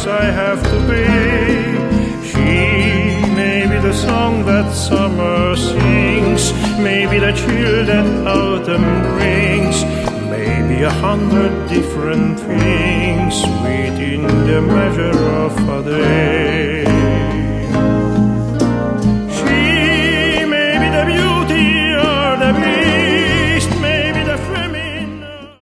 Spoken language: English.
I have to be. She may be the song that summer sings, maybe the chill that autumn brings, maybe 100 different things within the measure of a day.